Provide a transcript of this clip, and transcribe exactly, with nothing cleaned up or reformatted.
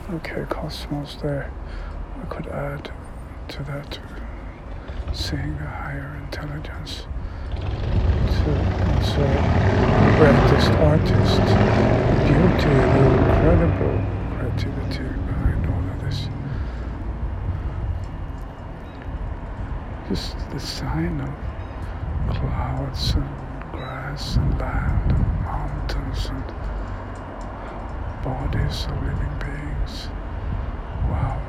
Okay, cosmos there. I could add to that, seeing a higher intelligence, to also greatest artist, beauty, the incredible creativity behind all of this. Just the sign of clouds and grass and land and mountains and bodies of living beings. Wow.